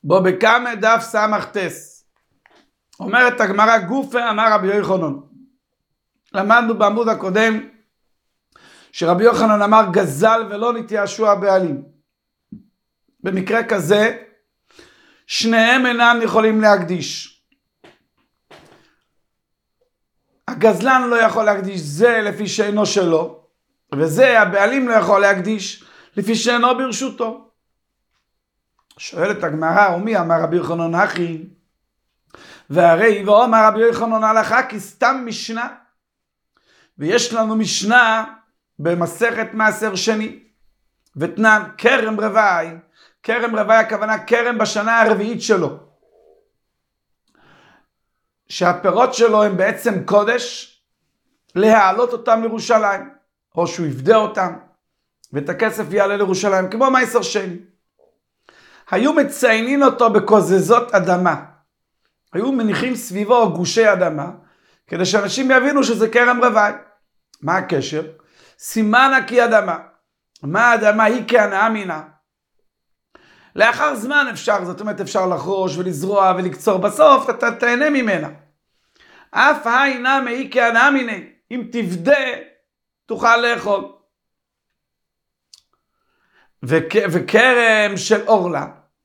בו בקמא דף סמ"ס. אומרת הגמרא גופה אמר רבי יוחנן. למדנו בעמוד הקודם שרבי יוחנן אמר גזל ולא נתייאשו הבעלים. במקרה כזה שניהם אינם יכולים להקדיש. הגזלן לא יכול להקדיש זה לפי שאינו שלו, וזה הבעלים לא יכול להקדיש לפי שאינו ברשותו. שואלת הגמרא, ומי אמר רבי יוחנן אחי? והרי ואומר רבי יוחנן הלכה כי סתם משנה. ויש לנו משנה במסכת מעשר שני, ותנן כרם רווי. כרם רווי הכוונה כרם בשנה הרביעית שלו, שהפירות שלו הם בעצם קודש, להעלות אותם לירושלים, או שהוא יפדה אותם ואת הכסף יעלה לירושלים, כמו מעשר שני. היו מציינים אותו בקוזזות אדמה, היו מניחים סביבו גושי אדמה, כדי שאנשים יבינו שזה כרם רווי. מה הקשר? סימנה כי אדמה. מה האדמה? היא כהנאה מינה. לאחר זמן אפשר, זאת אומרת אפשר לחרוש ולזרוע ולקצור, בסוף אתה תהנה ממנה. אף הינה היא כהנאה מיני, אם תפדה תוכל לאכול. וכרם של אורלה,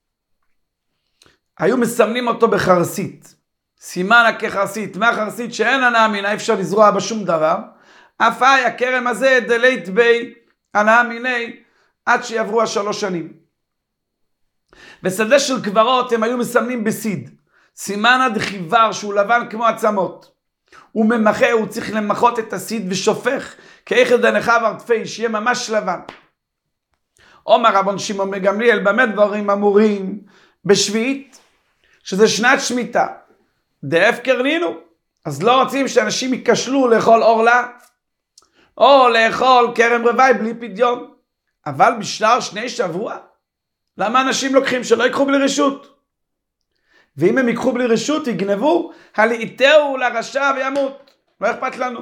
היו מסמנים אותו בחרסית, סימנה כחרסית. מה חרסית? שאין הנאה מינה, אי אפשר לזרוע בשום דבר. אף הכרם הזה דלית בי הנאה מיני עד שיעברו 3 שנים. בשדה של קברות הם היו מסמנים בסיד, סימנה דחיבר שהוא לבן כמו עצמות. הוא ממחה, הוא צריך למחות את הסיד ושופך כאיכא דנחב ארטפי, שיהיה ממש לבן. אומר רבן שמעון בן גמליאל, במה דברים אמורים? בשביעית, שזה שנת שמיטה. דהפקר נינו, אז לא רוצים שאנשים ייכשלו לאכול אורלה, או לאכול כרם רווי בלי פדיון. אבל בשטר 2 שבוע, למה אנשים לוקחים שלא ייקחו בלי רשות? ואם הם ייקחו בלי רשות, יגנבו, הלעיתהו לרשע וימות. לא אכפת לנו.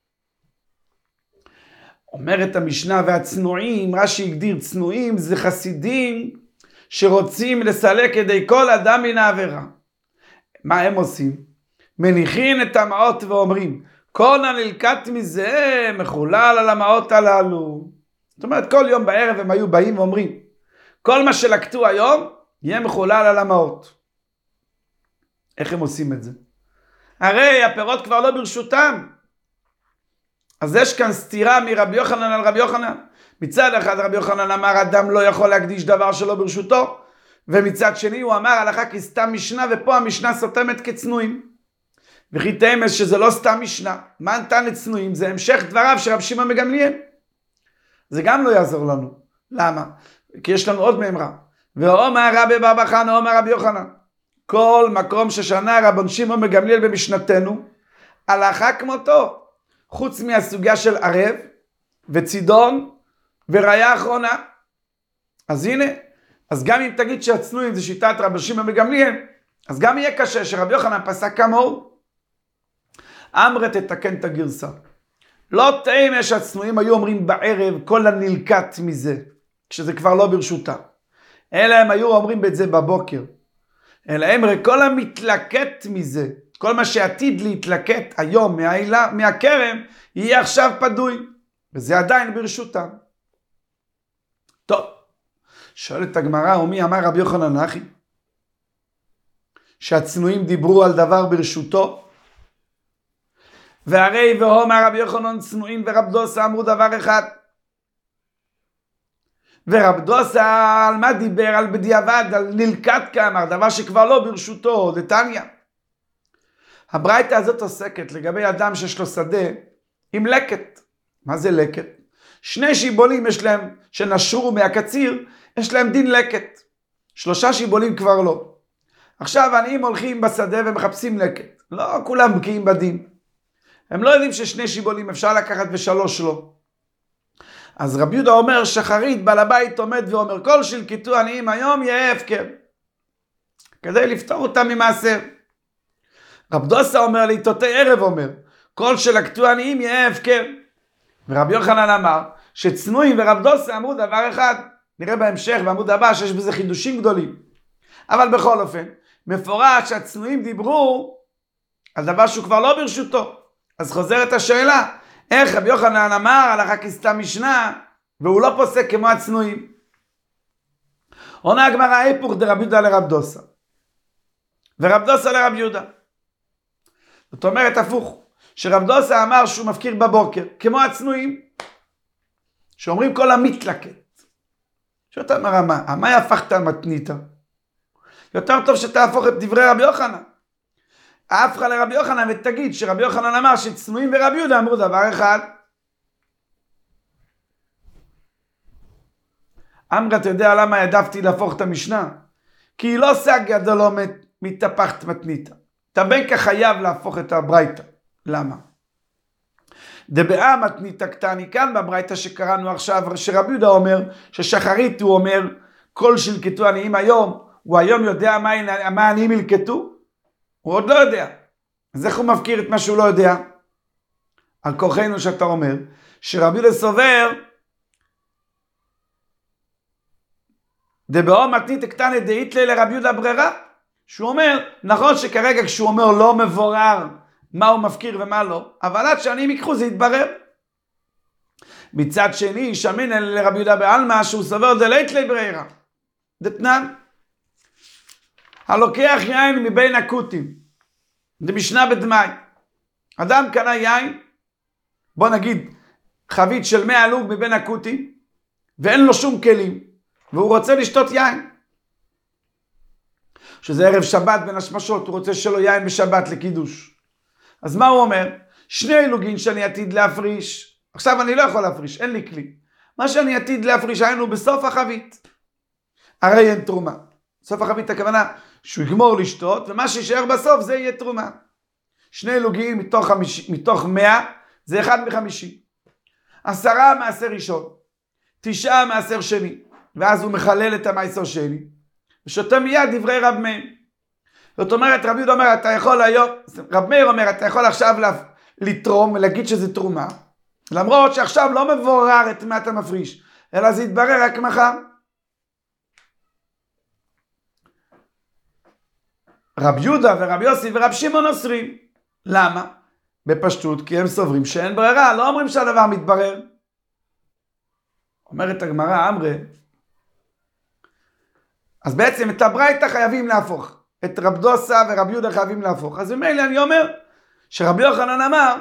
אומרת המשנה, והצנועים, רש"י הגדיר צנועים, זה חסידים שרוצים לסלק ידי כל אדם מן העבירה. מה הם עושים? מניחים את המעות ואומרים, כל הנלקט מזה מחולל על המעות הללו. זאת אומרת, כל יום בערב הם היו באים ואומרים, כל מה שלקטו היום יהיה מחולל על המעות. איך הם עושים את זה? הרי הפירות כבר לא ברשותם. אז יש כאן סתירה מרבי יוחנן על רבי יוחנן. מצד אחד רבי יוחנן אמר אדם לא יכול להקדיש דבר שלא ברשותו, ומצד שני הוא אמר הלכה כי סתם משנה, ופה המשנה סותמת כצנועים. וכי תאמס שזה לא סתם משנה. מה נתן לצנועים? זה המשך דבריו של רבי שמעון בן גמליאל. זה גם לא יעזור לנו. למה? כי יש לנו עוד מאמרה. ואומר רבי בר חנא אומר רבי יוחנן, כל מקום ששנה רבן שמעון בן גמליאל במשנתנו, הלכה כמותו, חוץ מהסוגיה של ערב וצידון וראיה אחרונה. אז הנה, אז גם אם תגיד שהצנועים זה שיטת רבן שמעון בן גמליאל, אז גם יהיה קשה שרבי יוחנן פסק כמוהו. אמרה תתקן את הגרסה. לא תאמר שהצנועים היו אומרים בערב כל הנלקט מזה, כשזה כבר לא ברשותה. אלא הם היו אומרים את זה בבוקר. אלא הם כל המתלקט מזה, כל מה שעתיד להתלקט היום מהכרם, יהיה עכשיו פדוי. וזה עדיין ברשותם. טוב, שואלת הגמרא, ומי אמר רבי יוחנן אחי? שהצנועים דיברו על דבר ברשותו? והרי ואומר רבי יוחנן צנועים ורב דוסה אמרו דבר אחד. ורב דוסה על מה דיבר? על בדיעבד, על נלקט כאמר, דבר שכבר לא ברשותו, דתניא. הברייתא הזאת עוסקת לגבי אדם שיש לו שדה עם לקט. מה זה לקט? 2 שיבולים יש להם, שנשרו מהקציר, יש להם דין לקט. 3 שיבולים כבר לא. עכשיו העניים הולכים בשדה ומחפשים לקט. לא כולם בקיאים בדין. הם לא יודעים ש2 שיבולים אפשר לקחת ו3 לא. אז רבי יהודה אומר שחרית, בעל הבית עומד ואומר, כל שלקטו עניים היום יהיה הפקר. כדי לפתור אותם ממעשר. רב דוסה אומר לעיתותי ערב אומר, כל שלקטו עניים יהיה הפקר. ורבי יוחנן אמר שצנועים ורב דוסה אמרו דבר אחד. נראה בהמשך בעמוד הבא שיש בזה חידושים גדולים. אבל בכל אופן, מפורש שהצנועים דיברו על דבר שהוא כבר לא ברשותו. אז חוזרת השאלה, איך רבי יוחנן אמר הלכה כסתם משנה, והוא לא פוסק כמו הצנועים? עונה הגמרא היפוך דרב יהודה לרב דוסה, ורב דוסה לרב יהודה. זאת אומרת הפוך, שרב דוסה אמר שהוא מפקיר בבוקר, כמו הצנועים, שאומרים כל המתלקט. שאתה אומר, מה יהפכת מתניתה? יותר טוב שתהפוך את דברי רבי יוחנן. ההפכה לרבי יוחנן ותגיד שרבי יוחנן אמר שצנועים ורבי יהודה אמרו דבר אחד. אמרה, אתה יודע למה העדפתי להפוך את המשנה? כי היא לא שג גדול לא מתהפכת מתניתה. אתה בין כך חייב להפוך את הברייתא. למה? דבעה מתניתא קטני, כאן בברייתא שקראנו עכשיו, שרבי יהודה אומר ששחרית הוא אומר כל שלקטו עניים היום, הוא היום יודע מה עניים ילקטו? הוא עוד לא יודע. אז איך הוא מפקיר את מה שהוא לא יודע? על כוחנו שאתה אומר שרבי יהודה סובר דבעה מתניתא קטני דאית לי לרבי יהודה ברירה, שהוא אומר, נכון שכרגע כשהוא אומר לא מבורר מה הוא מפקיר ומה לא, אבל עד שעניים יקחו זה יתברר. מצד שני, שמין לרבי יהודה בעלמא שהוא סובר דלית לי ברירה. דתנן. הלוקח יין מבין הכותים. זה משנה בדמאי. אדם קנה יין, בוא נגיד חבית של 100 לוג מבין הכותים, ואין לו שום כלים, והוא רוצה לשתות יין. שזה ערב שבת בין השמשות, הוא רוצה שלו יין בשבת לקידוש. אז מה הוא אומר? 2 לוגין שאני עתיד להפריש, עכשיו אני לא יכול להפריש, אין לי כלי. מה שאני עתיד להפריש היינו בסוף החבית. הרי אין תרומה. סוף החבית הכוונה שהוא יגמור לשתות, ומה שישאר בסוף זה יהיה תרומה. 2 לוגין מתוך 100 זה 1 מ-50. 10 מעשר ראשון, 9 מעשר שני, ואז הוא מחלל את המעשר שני, ושותה מיד דברי רב מאיר. זאת אומרת, רבי יהודה אומר, אתה יכול היום, רב מאיר אומר, אתה יכול עכשיו לתרום ולהגיד שזה תרומה, למרות שעכשיו לא מבורר את מה אתה מפריש, אלא זה יתברר רק מחר. רב יהודה ורב יוסי ורב שמעון אוסרים. למה? בפשטות, כי הם סוברים שאין ברירה, לא אומרים שהדבר מתברר. אומרת הגמרא, אמרה, אז בעצם את הברייתא חייבים להפוך. את רב דוסה ורב יהודה חייבים להפוך. אז ממילא אני אומר שרבי יוחנן אמר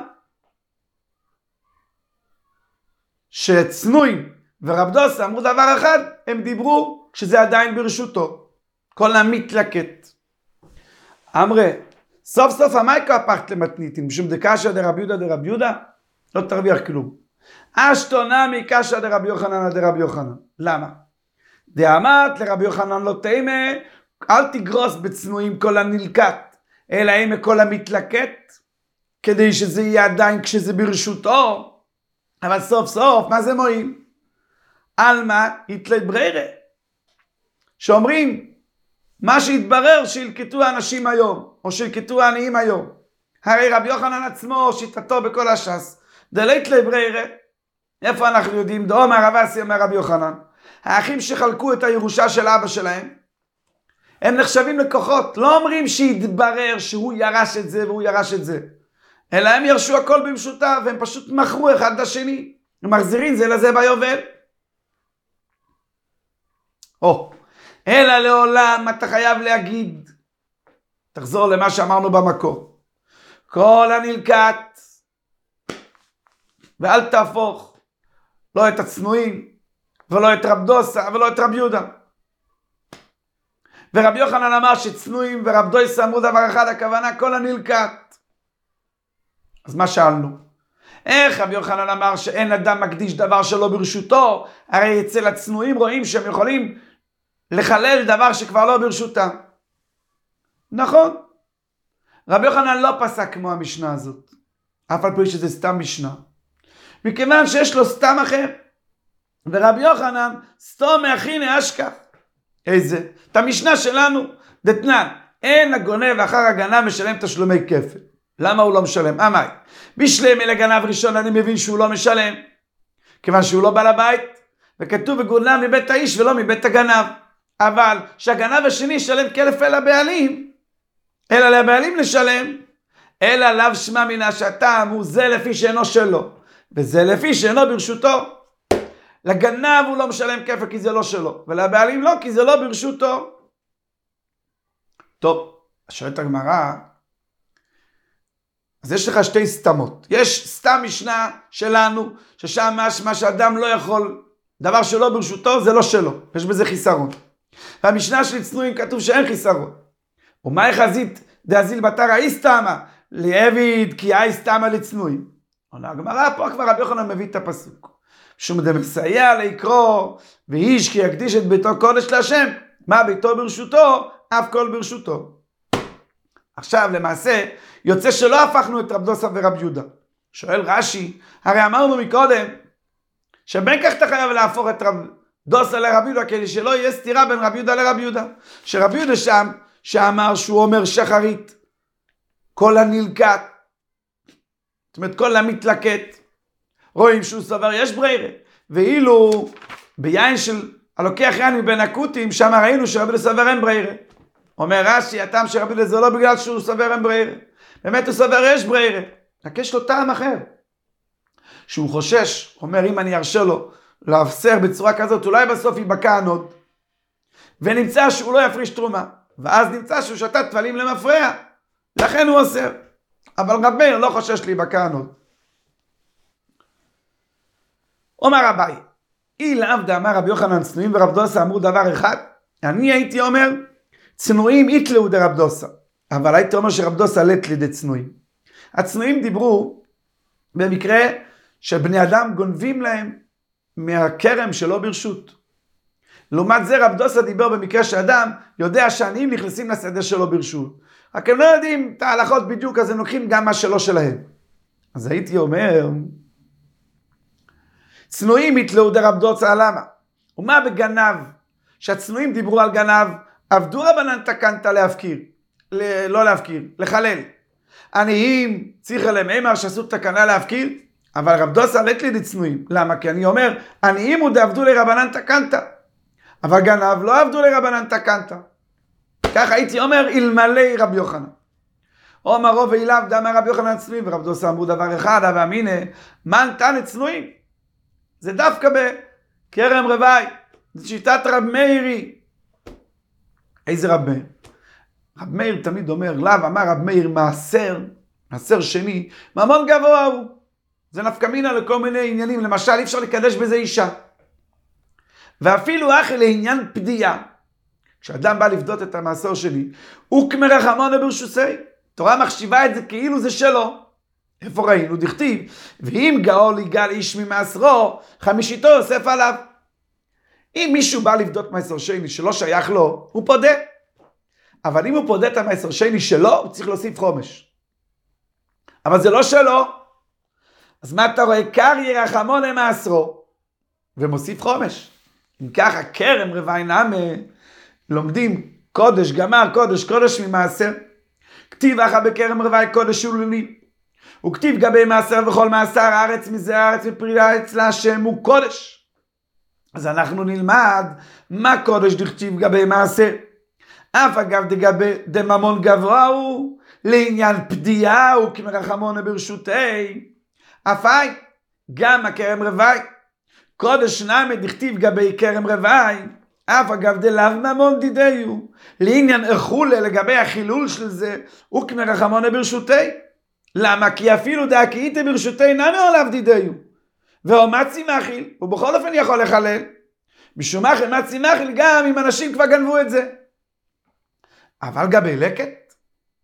שצנועים ורב דוסה אמרו דבר אחד, הם דיברו שזה עדיין ברשותו. כל המתלקט. אמרה, סוף סוף המייקו הפכת למתניתים, משום דקשא דרב יהודה דרב יהודה, לא תרוויח כלום. אשתונה מקשא דרב יוחנן דרב יוחנן. למה? דאמרת לרבי יוחנן לא תימה, אל תגרוס בצנועים כל הנלקט, אלא אם כל המתלקט, כדי שזה יהיה עדיין כשזה ברשותו, אבל סוף סוף, מה זה מועיל? אלמה יתלי ברירה. שאומרים, מה שהתברר שילקטו האנשים היום, או שילקטו העניים היום. הרי רבי יוחנן עצמו, שיטתו בכל הש"ס, דלית לי ברירה, איפה אנחנו יודעים? דאמר רב אסי אומר רבי יוחנן, האחים שחלקו את הירושה של אבא שלהם, הם נחשבים לקוחות, לא אומרים שיתברר שהוא ירש את זה והוא ירש את זה, אלא הם ירשו הכל במשותף, והם פשוט מכרו אחד לשני, הם מחזירים זה לזה ביובל. אלא לעולם אתה חייב להגיד, תחזור למה שאמרנו במקור, כל הנלקט, ואל תהפוך, לא את הצנועים, ולא את רב דוסה, ולא את רב יהודה. ורבי יוחנן אמר שצנועים ורב דוסה אמרו דבר אחד, הכוונה כל הנלקט. אז מה שאלנו? איך רבי יוחנן אמר שאין אדם מקדיש דבר שלא ברשותו? הרי אצל הצנועים רואים שהם יכולים לחלל דבר שכבר לא ברשותם. נכון. רבי יוחנן לא פסק כמו המשנה הזאת, אף על פי שזה סתם משנה, מכיוון שיש לו סתם אחר. ורבי יוחנן סתום מאחיני אשכח. איזה? את המשנה שלנו, דתנן, אין הגונב אחר הגנב משלם תשלומי כפל. למה הוא לא משלם? אמי, בשלם אל הגנב ראשון אני מבין שהוא לא משלם, כיוון שהוא לא בעל הבית, וכתוב וגונב מבית האיש ולא מבית הגנב. אבל שהגנב השני ישלם כלף אל הבעלים, אלא לבעלים לשלם, אלא לאו שמע מן השטם, הוא זה לפי שאינו שלו, וזה לפי שאינו ברשותו. לגנב הוא לא משלם כפל כי זה לא שלו, ולבעלים לא כי זה לא ברשותו. טוב, שואלת הגמרא, אז יש לך שתי סתמות. יש סתם משנה שלנו, ששם מה שאדם לא יכול, דבר שלא ברשותו זה לא שלו, יש בזה חיסרון. והמשנה של צנועים כתוב שאין חיסרון. ומה יחזית דאזיל בתרא איסתמא לעביד כי איסתמא לצנועים. עונה הגמרא, פה כבר רבי יוחנן מביא את הפסוק. שום דמסייע לקרוא, ואיש כי יקדיש את ביתו קודש להשם, מה ביתו ברשותו, אף כל ברשותו. עכשיו למעשה יוצא שלא הפכנו את רב דוסא ורב יהודה. שואל רש"י, הרי אמרנו מקודם שבין כך אתה חייב להפוך את רב דוסא לרב יהודה כדי שלא יהיה סתירה בין רב יהודה לרב יהודה. שרב יהודה שם שאמר שהוא אומר שחרית כל הנלקט, זאת אומרת כל המתלקט, רואים שהוא סבר יש ברירה, ואילו ביין של הלוקח יין מבין הקוטים שם ראינו שרב יהודה סבר אין ברירה. אומר רש"י, הטעם של רבי יהודה זה לא בגלל שהוא סובר אין ברירה. באמת הוא סובר יש ברירה. רק יש לו טעם אחר. שהוא חושש, אומר אם אני ארשה לו להפסר בצורה כזאת, אולי בסוף ייבקע הנוד. ונמצא שהוא לא יפריש תרומה. ואז נמצא שהוא שתת תפלים למפרע. לכן הוא אוסר. אבל רב מאיר לא חושש להיבקע הנוד. אומר אביי, לאו דאמר רבי יוחנן צנועים ורב דוסא אמרו דבר אחד. אני הייתי אומר, צנועים יתלאו דרב דוסא, אבל הייתי אומר שרב דוסא לית דצנועים. הצנועים דיברו במקרה שבני אדם גונבים להם מהכרם שלא ברשות. לעומת זה רב דוסא דיבר במקרה שאדם יודע שעניים נכנסים לשדה שלו ברשות. רק הם לא יודעים את ההלכות בדיוק, אז הם לוקחים גם מה שלא שלהם. אז הייתי אומר, צנועים יתלאו דרב דוסא, למה? ומה בגנב? שהצנועים דיברו על גנב, עבדו רבנן תקנת להפקיר, לא להפקיר, לחלל. עניים צריך עליהם אמר שעשו תקנה להפקיר, אבל רב דוסא לית דצנועים. למה? כי אני אומר, עניים הוא דעבדו לרבנן תקנת, אבל גנב לא עבדו לרבנן תקנת. כך הייתי אומר, אלמלא רבי יוחנן. אומר רוב אליו דאמר רבי יוחנן צנועים, ורב דוסא אמרו דבר אחד, אבל הנה, מה נתן לצנועים? זה דווקא בכרם רווי, זה שיטת רב מאירי. איזה רב מאיר? רב מאיר תמיד אומר, לאו אמר רב מאיר מעשר שני, ממון גבוה הוא. זה נפקא מינה לכל מיני עניינים, למשל אי אפשר לקדש בזה אישה. ואפילו אחרי לעניין פדיעה, כשאדם בא לפדות את המעשר שני, הוא כמרחמון ברשוסי, תורה מחשיבה את זה כאילו זה שלו. איפה ראינו? דכתיב, ואם גאול יגאל איש ממעשרו, חמישיתו יוסף עליו. אם מישהו בא לבדות מעשר שני שלא שייך לו, הוא פודה. אבל אם הוא פודה את המעשר שני שלו, הוא צריך להוסיף חומש. אבל זה לא שלו. אז מה אתה רואה? קר ירחמון למעשרו, ומוסיף חומש. אם ככה, כרם רווי נעמה, לומדים קודש גמר, קודש ממעשר. כתיב אחא בכרם רווי קודש ולולי. וכתיב גבי מעשר וכל מעשר, הארץ מזה הארץ ופרי הארץ להשם הוא קודש. אז אנחנו נלמד מה קודש דכתיב גבי מעשר. אף אגב דגבי דממון גבוה הוא, לעניין פדיעה הוא כמרחמון ברשותי. אף אי, גם הכרם רווי. קודש נמי דכתיב גבי כרם רווי, אף אגב דלאו ממון דידיו, לעניין אכולה לגבי החילול של זה, הוא כמרחמון ברשותי. למה? כי אפילו דאקייתא ברשותי נמי עליו דידיו. ואומצי מאכיל, ובכל אופן יכול לחלל. משום מה מצי מאכיל גם אם אנשים כבר גנבו את זה. אבל גבי לקט,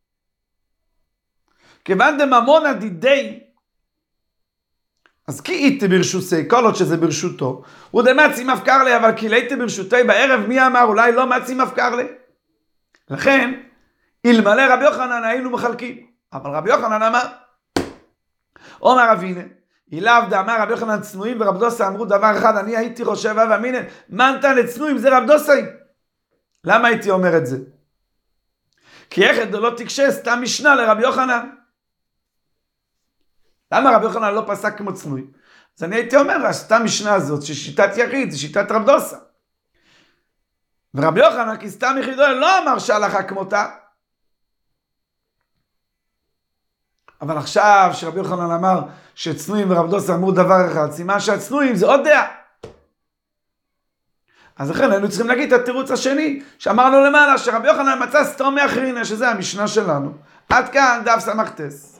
כיוון דממון הדידי, אז כי איתי ברשותי, כל עוד שזה ברשותו, הוא דמצי מפקר לי, אבל כי ליתי ברשותי בערב, מי אמר? אולי לא מצי מפקר לי. לכן, אלמלא רבי יוחנן היינו מחלקים. אבל רבי יוחנן אמר, אומר אבינה, אליו דאמר רבי יוחנן צנועים ורב דוסא אמרו דבר אחד, אני הייתי חושב ואמינן, מה נתן לצנועים? זה רב דוסא. למה הייתי אומר את זה? כי איך לא תקשה סתם משנה לרבי יוחנן. למה רבי יוחנן לא פסק כמו צנועים? אז אני הייתי אומר, סתם משנה הזאת, ששיטת יחיד, זה שיטת רב דוסא. ורבי יוחנן כי סתם יחידו לא אמר שהלכה כמותה. אבל עכשיו שרבי יוחנן אמר שצנועים ורב דוסה אמרו דבר אחד, סימן שהצנועים זה עוד דעה. אז לכן היינו צריכים להגיד את התירוץ השני, שאמרנו למעלה שרבי יוחנן מצא סתום מאחרינא, שזה המשנה שלנו. עד כאן דף סמ"ט.